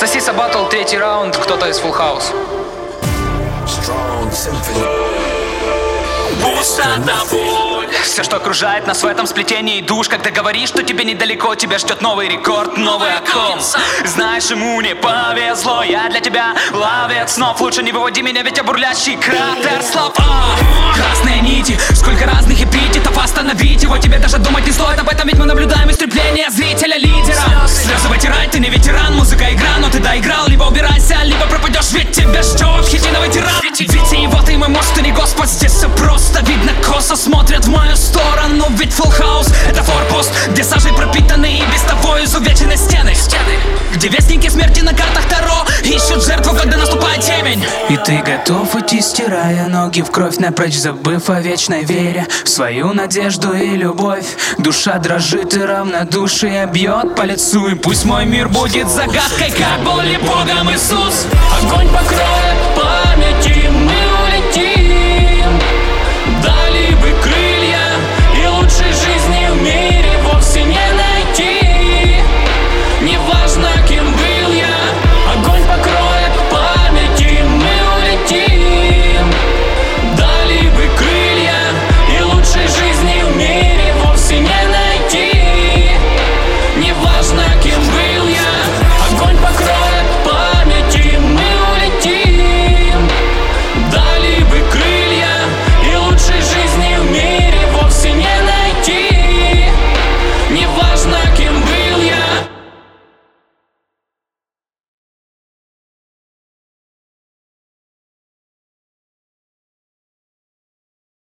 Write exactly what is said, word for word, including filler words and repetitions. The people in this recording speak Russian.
Соси Батл, третий раунд, кто-то из Full House. Все, что окружает нас в этом сплетении душ. Когда говоришь, что тебе недалеко, тебя ждет новый рекорд, новый окон. Знаешь, ему не повезло, я для тебя ловец снов. Лучше не выводи меня, ведь я бурлящий кратер слов. а! Красные нити, сколько разных эпитетов, остановить его тебе даже думать не стоит об этом, ведь мы наблюдаем истребление зрителя-лидера. Слезы вытирай, ты не ветеран, музыка игра, но ты доиграл. Либо убирайся, либо пропадешь, ведь тебя ждет хитиновый тиран. Витиеватый мой мозг, ты не господь, здесь все просто видно, косо смотрят в мою сторону. Ведь Full House — это форпост, где сажей пропитаны и без того изувечены стены, где вестники смерти на картах Таро ищут жертву, когда наступает темень. И ты готов идти, стирая ноги в кровь напрочь, забыв о вечной вере в свою надежду и любовь. Душа дрожит и равнодушие бьет по лицу, и пусть мой мир будет загадкой, как был ли Богом Иисус. Огонь покроет